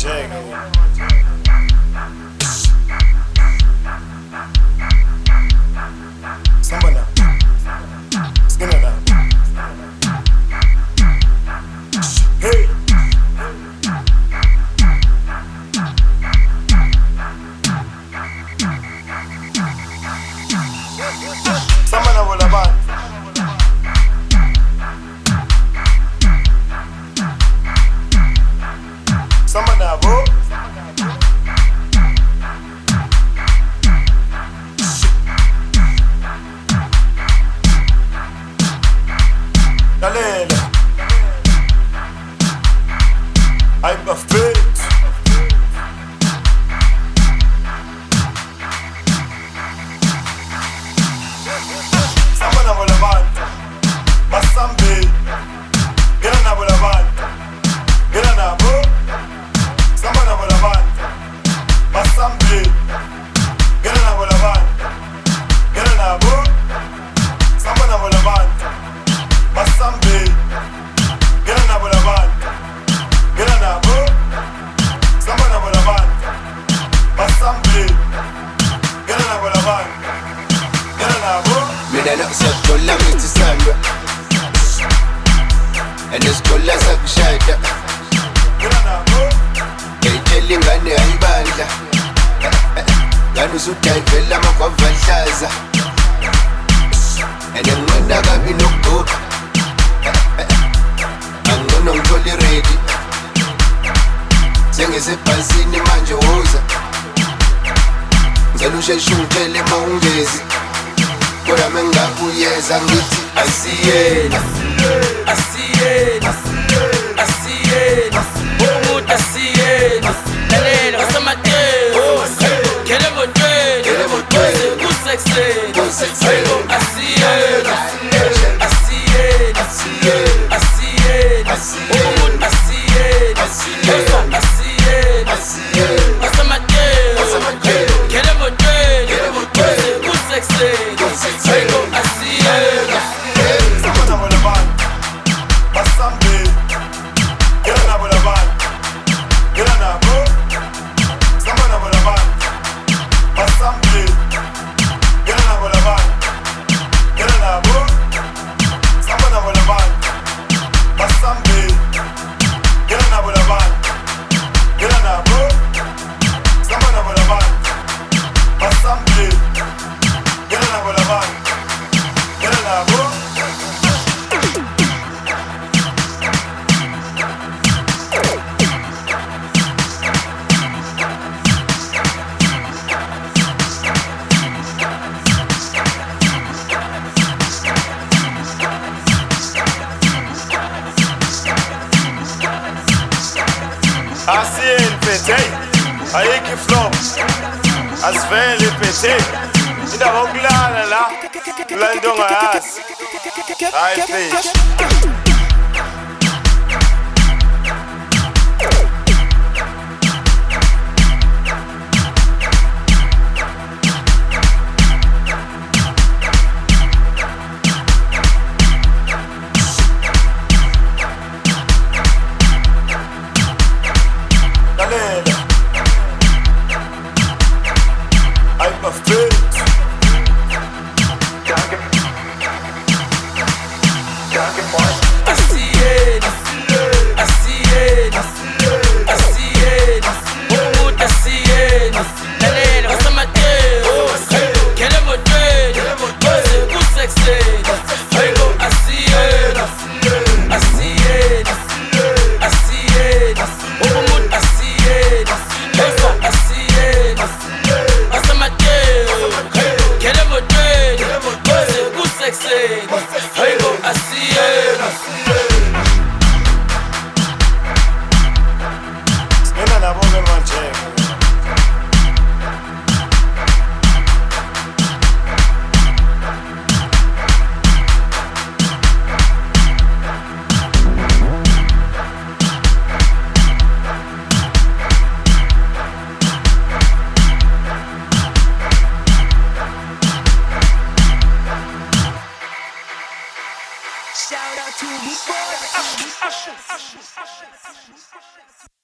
Samba Skinner now. Hey. Samba na bola band. Samba na bo. Dalele Hyper fit Samba na bola band Basambe Gera na bola band Gera na bo Samba na bola band Basambe Gera na bola band Gera na bo Samba na bola band Basambe, get on the band, get on the boat, somebody on the band. Basambe, get on the band, get on the boat. Me da not say to love me to samba, and it's cool as a shada. Get on the boat. Hey, telling on the albanda, ganu sutai vela makwavashaza, and then when I got me no good. Angona ngithole ready sengisebhasini manje woza ngicela usheshe ungithele mawungezi kodwa mengakuyeza ngithi asiyena umuntu asiyena lalela wasemateo kele motweni kusekseni asiyena umuntu asiyena wasemateo kele motweni kusekseni asiyena Samba na bola band, Basambe, get on the band, get on the boat, samba na bola band, Basambe, get on the band, get on the boat, samba na bola band, Basambe, get on the band, get on the boat, samba na bola band, Basambe, get on the band, get on the boat. Asiyeni phethe ayikho flow asivele phethe indaba yokulala la kulala into ongayazi hayi fish Dalele Hyper fit asiyena umuntu asiyena lalela wasemateo kele motweni kusekseni asiyena umuntu asiyena wasemateo kele motweni kusekseni asiyena Skinner na boga manje Shout out to me boy.